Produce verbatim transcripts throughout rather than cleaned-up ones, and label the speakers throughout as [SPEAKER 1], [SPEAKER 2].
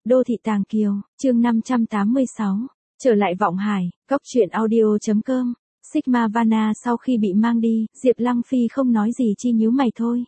[SPEAKER 1] Đô thị Tàng Kiều, chương năm trăm tám mươi sáu. Trở lại Vọng Hải, Cốc truyện audio.com. Sigma Vanna sau khi bị mang đi, Diệp Lăng Phi không nói gì chi nhíu mày thôi.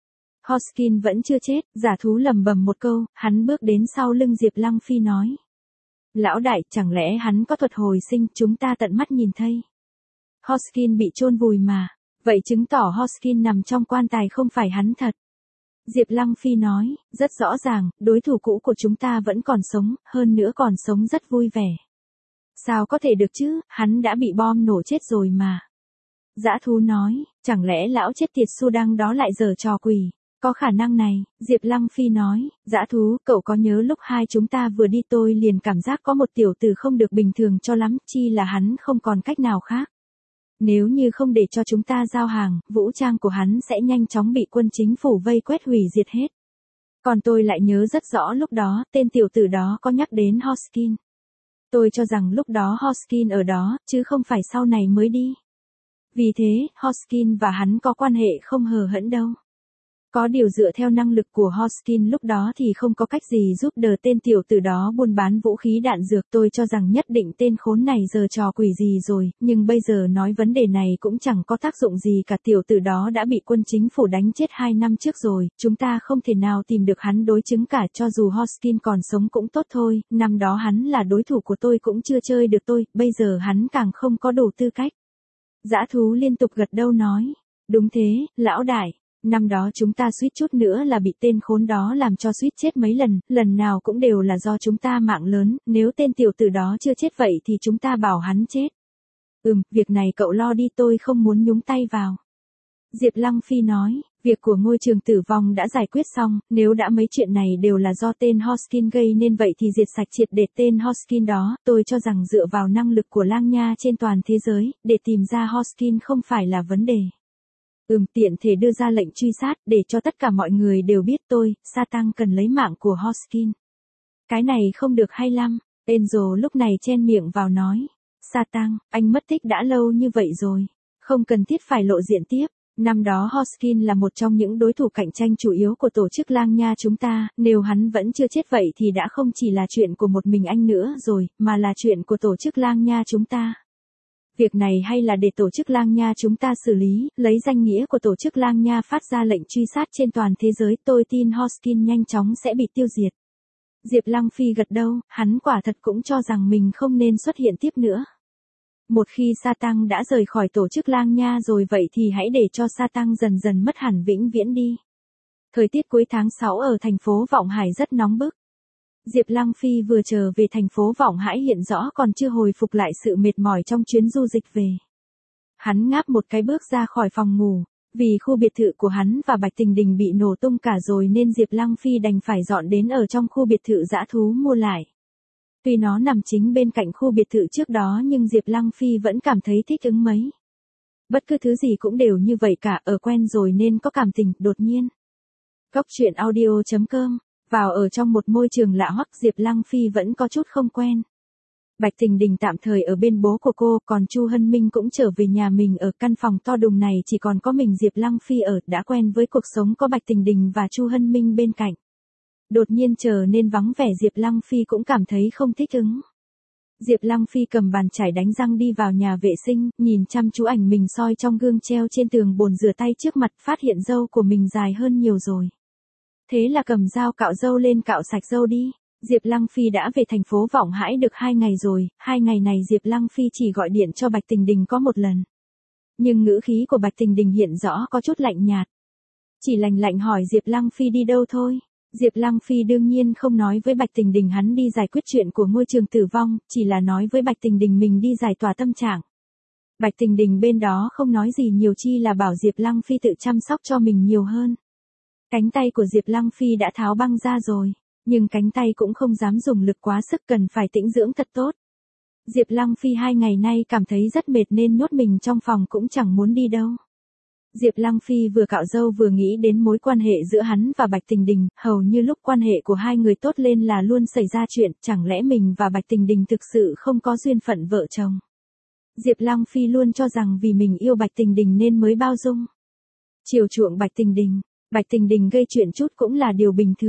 [SPEAKER 1] Hoskin vẫn chưa chết, giả thú lẩm bẩm một câu, hắn bước đến sau lưng Diệp Lăng Phi nói. Lão đại, chẳng lẽ hắn có thuật hồi sinh, chúng ta tận mắt nhìn thấy. Hoskin bị chôn vùi mà, vậy chứng tỏ Hoskin nằm trong quan tài không phải hắn thật. Diệp Lăng Phi nói, rất rõ ràng, đối thủ cũ của chúng ta vẫn còn sống, hơn nữa còn sống rất vui vẻ. Sao có thể được chứ, hắn đã bị bom nổ chết rồi mà. Dã thú nói, chẳng lẽ lão chết tiệt Su Đăng đó lại giở trò quỷ, có khả năng này, Diệp Lăng Phi nói, dã thú, cậu có nhớ lúc hai chúng ta vừa đi tôi liền cảm giác có một tiểu tử không được bình thường cho lắm, chi là hắn không còn cách nào khác. Nếu như không để cho chúng ta giao hàng, vũ trang của hắn sẽ nhanh chóng bị quân chính phủ vây quét hủy diệt hết. Còn tôi lại nhớ rất rõ lúc đó, tên tiểu tử đó có nhắc đến Hoskin. Tôi cho rằng lúc đó Hoskin ở đó, chứ không phải sau này mới đi. Vì thế, Hoskin và hắn có quan hệ không hờ hững đâu. Có điều dựa theo năng lực của Hoskin lúc đó thì không có cách gì giúp đỡ tên tiểu tử đó buôn bán vũ khí đạn dược. Tôi cho rằng nhất định tên khốn này giờ trò quỷ gì rồi, nhưng bây giờ nói vấn đề này cũng chẳng có tác dụng gì cả. Tiểu tử đó đã bị quân chính phủ đánh chết hai năm trước rồi, chúng ta không thể nào tìm được hắn đối chứng cả. Cho dù Hoskin còn sống cũng tốt thôi, năm đó hắn là đối thủ của tôi cũng chưa chơi được tôi, bây giờ hắn càng không có đủ tư cách. Dã thú liên tục gật đầu nói, đúng thế, lão đại. Năm đó chúng ta suýt chút nữa là bị tên khốn đó làm cho suýt chết mấy lần, lần nào cũng đều là do chúng ta mạng lớn, nếu tên tiểu tử đó chưa chết vậy thì chúng ta bảo hắn chết. Ừm, việc này cậu lo đi, tôi không muốn nhúng tay vào. Diệp Lăng Phi nói, việc của ngôi trường tử vong đã giải quyết xong, nếu đã mấy chuyện này đều là do tên Hoskin gây nên vậy thì diệt sạch triệt để tên Hoskin đó, tôi cho rằng dựa vào năng lực của Lang Nha trên toàn thế giới, để tìm ra Hoskin không phải là vấn đề. Ừm, tiện thể đưa ra lệnh truy sát, để cho tất cả mọi người đều biết tôi, Satan cần lấy mạng của Hoskin. Cái này không được hay lắm, Angel lúc này chen miệng vào nói. Satan, anh mất tích đã lâu như vậy rồi, không cần thiết phải lộ diện tiếp. Năm đó Hoskin là một trong những đối thủ cạnh tranh chủ yếu của tổ chức Lang Nha chúng ta, nếu hắn vẫn chưa chết vậy thì đã không chỉ là chuyện của một mình anh nữa rồi, mà là chuyện của tổ chức Lang Nha chúng ta. Việc này hay là để tổ chức Lang Nha chúng ta xử lý, lấy danh nghĩa của tổ chức Lang Nha phát ra lệnh truy sát trên toàn thế giới, tôi tin Hoskin nhanh chóng sẽ bị tiêu diệt. Diệp Lăng Phi gật đầu, hắn quả thật cũng cho rằng mình không nên xuất hiện tiếp nữa. Một khi Satan đã rời khỏi tổ chức Lang Nha rồi vậy thì hãy để cho Satan dần dần mất hẳn vĩnh viễn đi. Thời tiết cuối tháng sáu ở thành phố Vọng Hải rất nóng bức. Diệp Lăng Phi vừa trở về thành phố Vọng Hải hiện rõ còn chưa hồi phục lại sự mệt mỏi trong chuyến du dịch về. Hắn ngáp một cái bước ra khỏi phòng ngủ, vì khu biệt thự của hắn và Bạch Tình Đình bị nổ tung cả rồi nên Diệp Lăng Phi đành phải dọn đến ở trong khu biệt thự dã thú mua lại. Tuy nó nằm chính bên cạnh khu biệt thự trước đó nhưng Diệp Lăng Phi vẫn cảm thấy thích ứng mấy. Bất cứ thứ gì cũng đều như vậy cả, ở quen rồi nên có cảm tình, đột nhiên. Cốc truyện audio.com. Vào ở trong một môi trường lạ hoắc, Diệp Lăng Phi vẫn có chút không quen. Bạch Tình Đình tạm thời ở bên bố của cô, còn Chu Hân Minh cũng trở về nhà mình ở căn phòng to đùng này chỉ còn có mình Diệp Lăng Phi ở, đã quen với cuộc sống có Bạch Tình Đình và Chu Hân Minh bên cạnh. Đột nhiên trở nên vắng vẻ Diệp Lăng Phi cũng cảm thấy không thích ứng. Diệp Lăng Phi cầm bàn chải đánh răng đi vào nhà vệ sinh, nhìn chăm chú ảnh mình soi trong gương treo trên tường bồn rửa tay trước mặt, phát hiện râu của mình dài hơn nhiều rồi. Thế là cầm dao cạo râu lên cạo sạch râu đi. Diệp Lăng Phi đã về thành phố Vọng Hải được hai ngày rồi, hai ngày này Diệp Lăng Phi chỉ gọi điện cho Bạch Tình Đình có một lần. Nhưng ngữ khí của Bạch Tình Đình hiện rõ có chút lạnh nhạt. Chỉ lạnh lạnh hỏi Diệp Lăng Phi đi đâu thôi. Diệp Lăng Phi đương nhiên không nói với Bạch Tình Đình hắn đi giải quyết chuyện của ngôi trường tử vong, chỉ là nói với Bạch Tình Đình mình đi giải tỏa tâm trạng. Bạch Tình Đình bên đó không nói gì nhiều, chi là bảo Diệp Lăng Phi tự chăm sóc cho mình nhiều hơn. Cánh tay của Diệp Lăng Phi đã tháo băng ra rồi, nhưng cánh tay cũng không dám dùng lực quá sức, cần phải tĩnh dưỡng thật tốt. Diệp Lăng Phi hai ngày nay cảm thấy rất mệt nên nhốt mình trong phòng cũng chẳng muốn đi đâu. Diệp Lăng Phi vừa cạo râu vừa nghĩ đến mối quan hệ giữa hắn và Bạch Tình Đình, hầu như lúc quan hệ của hai người tốt lên là luôn xảy ra chuyện, chẳng lẽ mình và Bạch Tình Đình thực sự không có duyên phận vợ chồng. Diệp Lăng Phi luôn cho rằng vì mình yêu Bạch Tình Đình nên mới bao dung, chiều chuộng Bạch Tình Đình. Bạch Tình Đình gây chuyện chút cũng là điều bình thường.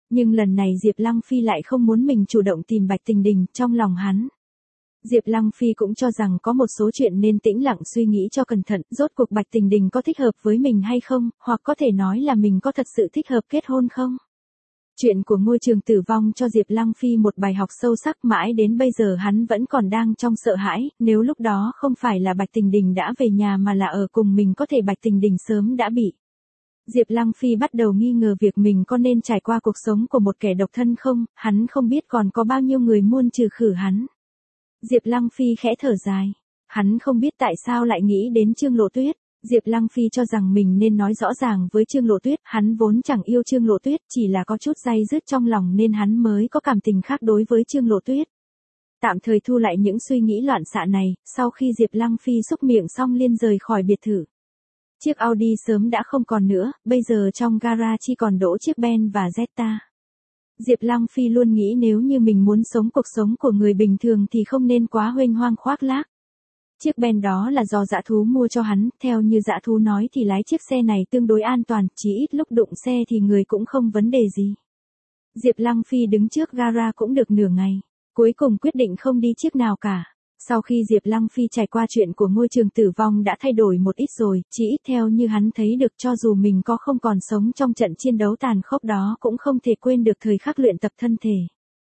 [SPEAKER 1] Nhưng lần này Diệp Lăng Phi lại không muốn mình chủ động tìm Bạch Tình Đình, trong lòng hắn. Diệp Lăng Phi cũng cho rằng có một số chuyện nên tĩnh lặng suy nghĩ cho cẩn thận, rốt cuộc Bạch Tình Đình có thích hợp với mình hay không, hoặc có thể nói là mình có thật sự thích hợp kết hôn không. Chuyện của ngôi trường tử vong cho Diệp Lăng Phi một bài học sâu sắc, mãi đến bây giờ hắn vẫn còn đang trong sợ hãi, nếu lúc đó không phải là Bạch Tình Đình đã về nhà mà là ở cùng mình có thể Bạch Tình Đình sớm đã bị. Diệp Lăng Phi bắt đầu nghi ngờ việc mình có nên trải qua cuộc sống của một kẻ độc thân không, hắn không biết còn có bao nhiêu người muốn trừ khử hắn. Diệp Lăng Phi khẽ thở dài, hắn không biết tại sao lại nghĩ đến Trương Lộ Tuyết. Diệp Lăng Phi cho rằng mình nên nói rõ ràng với Trương Lộ Tuyết, hắn vốn chẳng yêu Trương Lộ Tuyết, chỉ là có chút day dứt trong lòng nên hắn mới có cảm tình khác đối với Trương Lộ Tuyết. Tạm thời thu lại những suy nghĩ loạn xạ này, sau khi Diệp Lăng Phi xúc miệng xong liền rời khỏi biệt thự. Chiếc Audi sớm đã không còn nữa, bây giờ trong gara chỉ còn đỗ chiếc Ben và Jetta. Diệp Lăng Phi luôn nghĩ nếu như mình muốn sống cuộc sống của người bình thường thì không nên quá huênh hoang khoác lác. Chiếc Ben đó là do dã thú mua cho hắn, theo như dã thú nói thì lái chiếc xe này tương đối an toàn, chỉ ít lúc đụng xe thì người cũng không vấn đề gì. Diệp Lăng Phi đứng trước gara cũng được nửa ngày, cuối cùng quyết định không đi chiếc nào cả. Sau khi Diệp Lăng Phi trải qua chuyện của ngôi trường tử vong đã thay đổi một ít rồi, chỉ ít theo như hắn thấy được cho dù mình có không còn sống trong trận chiến đấu tàn khốc đó cũng không thể quên được thời khắc luyện tập thân thể.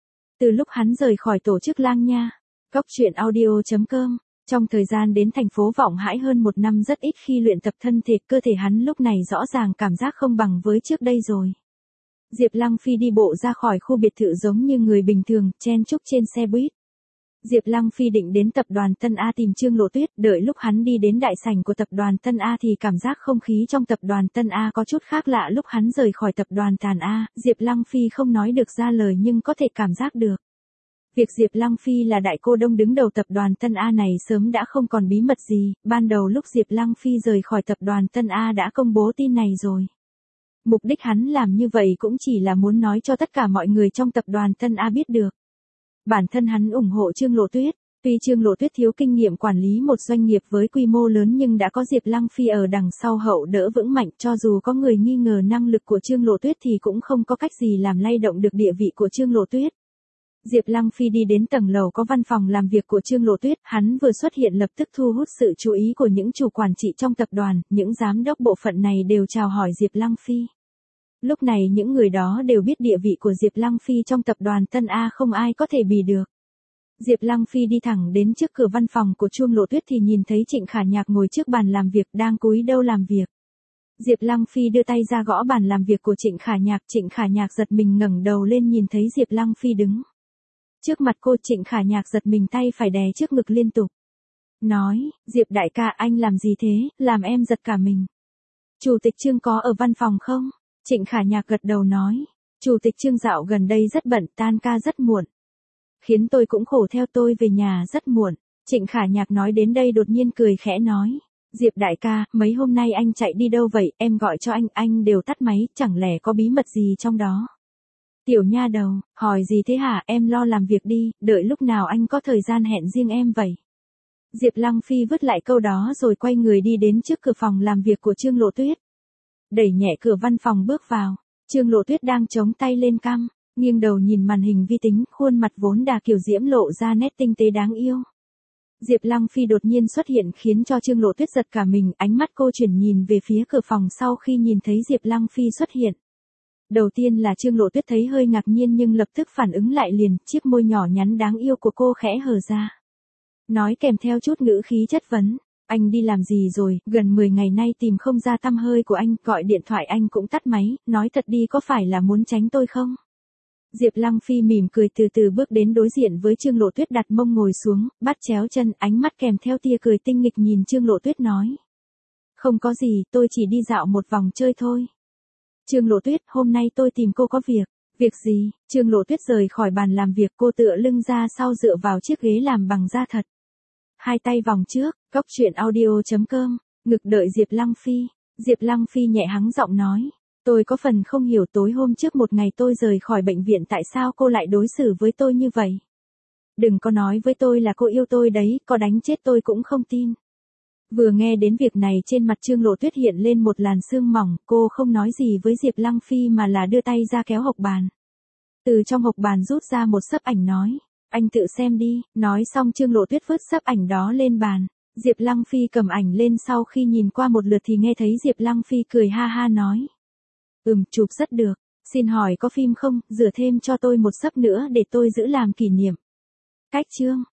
[SPEAKER 1] Từ lúc hắn rời khỏi tổ chức Lang Nha, Cóc Truyện Audio chấm com, trong thời gian đến thành phố Vọng Hải hơn một năm rất ít khi luyện tập thân thể, cơ thể hắn lúc này rõ ràng cảm giác không bằng với trước đây rồi. Diệp Lăng Phi đi bộ ra khỏi khu biệt thự giống như người bình thường, chen chúc trên xe buýt. Diệp Lăng Phi định đến tập đoàn Tân A tìm Trương Lộ Tuyết, đợi lúc hắn đi đến đại sảnh của tập đoàn Tân A thì cảm giác không khí trong tập đoàn Tân A có chút khác lạ. Lúc hắn rời khỏi tập đoàn Tàn A, Diệp Lăng Phi không nói được ra lời nhưng có thể cảm giác được. Việc Diệp Lăng Phi là đại cô đông đứng đầu tập đoàn Tân A này sớm đã không còn bí mật gì, ban đầu lúc Diệp Lăng Phi rời khỏi tập đoàn Tân A đã công bố tin này rồi. Mục đích hắn làm như vậy cũng chỉ là muốn nói cho tất cả mọi người trong tập đoàn Tân A biết được. Bản thân hắn ủng hộ Trương Lộ Tuyết, tuy Trương Lộ Tuyết thiếu kinh nghiệm quản lý một doanh nghiệp với quy mô lớn nhưng đã có Diệp Lăng Phi ở đằng sau hậu đỡ vững mạnh, cho dù có người nghi ngờ năng lực của Trương Lộ Tuyết thì cũng không có cách gì làm lay động được địa vị của Trương Lộ Tuyết. Diệp Lăng Phi đi đến tầng lầu có văn phòng làm việc của Trương Lộ Tuyết, hắn vừa xuất hiện lập tức thu hút sự chú ý của những chủ quản trị trong tập đoàn, những giám đốc bộ phận này đều chào hỏi Diệp Lăng Phi. Lúc này những người đó đều biết địa vị của Diệp Lăng Phi trong tập đoàn Tân A không ai có thể bì được. Diệp Lăng Phi đi thẳng đến trước cửa văn phòng của Trương Lộ Tuyết thì nhìn thấy Trịnh Khả Nhạc ngồi trước bàn làm việc đang cúi đầu làm việc. Diệp Lăng Phi đưa tay ra gõ bàn làm việc của Trịnh Khả Nhạc, Trịnh Khả Nhạc giật mình ngẩng đầu lên nhìn thấy Diệp Lăng Phi đứng trước mặt cô. Trịnh Khả Nhạc giật mình tay phải đè trước ngực liên tục. Nói, Diệp đại ca anh làm gì thế, làm em giật cả mình. Chủ tịch Trương có ở văn phòng không? Trịnh Khả Nhạc gật đầu nói, Chủ tịch Trương dạo gần đây rất bận, tan ca rất muộn. Khiến tôi cũng khổ theo, tôi về nhà rất muộn. Trịnh Khả Nhạc nói đến đây đột nhiên cười khẽ nói, Diệp đại ca, mấy hôm nay anh chạy đi đâu vậy, em gọi cho anh, anh đều tắt máy, chẳng lẽ có bí mật gì trong đó? Tiểu nha đầu, hỏi gì thế hả, em lo làm việc đi, đợi lúc nào anh có thời gian hẹn riêng em vậy. Diệp Lăng Phi vứt lại câu đó rồi quay người đi đến trước cửa phòng làm việc của Trương Lộ Tuyết. Đẩy nhẹ cửa văn phòng bước vào, Trương Lộ Tuyết đang chống tay lên cằm, nghiêng đầu nhìn màn hình vi tính, khuôn mặt vốn đà kiều diễm lộ ra nét tinh tế đáng yêu. Diệp Lăng Phi đột nhiên xuất hiện khiến cho Trương Lộ Tuyết giật cả mình, ánh mắt cô chuyển nhìn về phía cửa phòng sau khi nhìn thấy Diệp Lăng Phi xuất hiện. Đầu tiên là Trương Lộ Tuyết thấy hơi ngạc nhiên nhưng lập tức phản ứng lại liền, chiếc môi nhỏ nhắn đáng yêu của cô khẽ hở ra. Nói kèm theo chút ngữ khí chất vấn, anh đi làm gì rồi, gần mười ngày nay tìm không ra tăm hơi của anh, gọi điện thoại anh cũng tắt máy, nói thật đi có phải là muốn tránh tôi không? Diệp Lăng Phi mỉm cười từ từ bước đến đối diện với Trương Lộ Tuyết, đặt mông ngồi xuống, bắt chéo chân, ánh mắt kèm theo tia cười tinh nghịch nhìn Trương Lộ Tuyết nói. Không có gì, tôi chỉ đi dạo một vòng chơi thôi. Trương Lộ Tuyết, hôm nay tôi tìm cô có việc. Việc gì? Trương Lộ Tuyết rời khỏi bàn làm việc, cô tựa lưng ra sau dựa vào chiếc ghế làm bằng da thật. Hai tay vòng trước, Cóc Truyện Audio chấm com, ngực đợi Diệp Lăng Phi. Diệp Lăng Phi nhẹ hắng giọng nói. Tôi có phần không hiểu tối hôm trước một ngày tôi rời khỏi bệnh viện tại sao cô lại đối xử với tôi như vậy. Đừng có nói với tôi là cô yêu tôi đấy, có đánh chết tôi cũng không tin. Vừa nghe đến việc này trên mặt Trương Lộ Tuyết hiện lên một làn sương mỏng, cô không nói gì với Diệp Lăng Phi mà là đưa tay ra kéo hộc bàn. Từ trong hộc bàn rút ra một xấp ảnh nói. Anh tự xem đi, nói xong Trương Lộ Tuyết vứt xấp ảnh đó lên bàn. Diệp Lăng Phi cầm ảnh lên sau khi nhìn qua một lượt thì nghe thấy Diệp Lăng Phi cười ha ha nói. Ừm, chụp rất được, xin hỏi có phim không, rửa thêm cho tôi một xấp nữa để tôi giữ làm kỷ niệm. Cách chương